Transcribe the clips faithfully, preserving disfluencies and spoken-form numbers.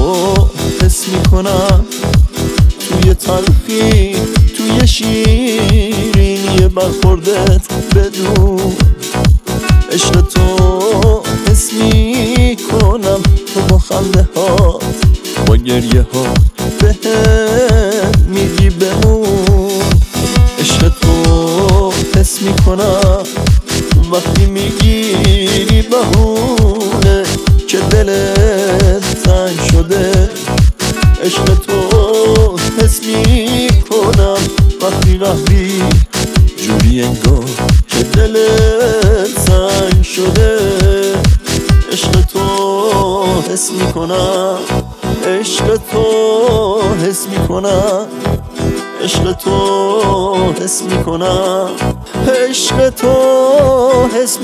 حس میکنم توی تلخی توی شیرینی برخوردت بدون عشق تو حس میکنم تو با خنده ها با گریه ها بهم میگی بمون عشق تو حس میکنم وقتی میگیری بهونه که دلت تنگ شده عشق تو حس میکنم وقتی رفتی جوری انگار که دلت تنگ شده عشق تو حس میکنم عشق تو حس میکنم عشق تو حس میکنم عشق تو حس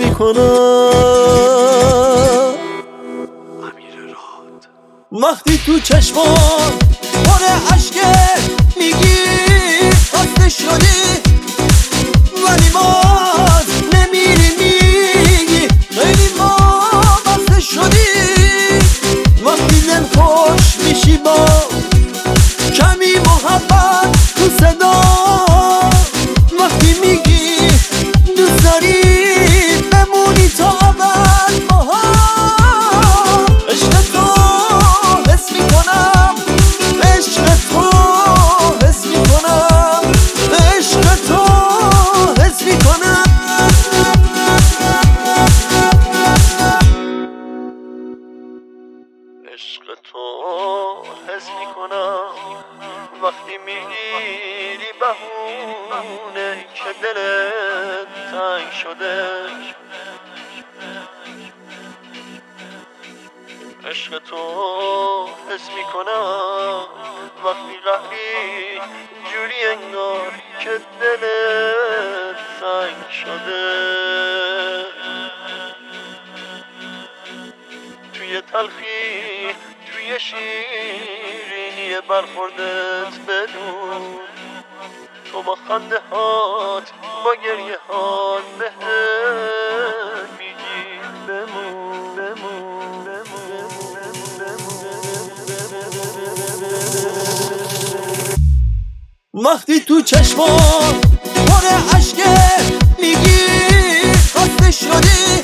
میکنم وقتی تو چشمان پر عشقه میگی خسته شدی ولی باز نمیری میگی خیلی ما خسته شدی وقتی دل خوش میشی با کمی محبت تو صدا وقتی میگی دوست داری بمونی تا ابد با هم عشق تو حس میکنم عشق تو حس میکنم عشق تو حس میکنم عشق تو حس میکنم وقتی میگیری بهونه که دلت تنگ شده عشق تو حس میکنم وقتی رفتی جوری انگار که دلت تنگ شده توی تلخی توی شیرینی برخوردت بدون تو با خنده هات با گریه هات بهم میگی بمون بمون وقتی تو چشمان پر عشقه میگی خسته شدی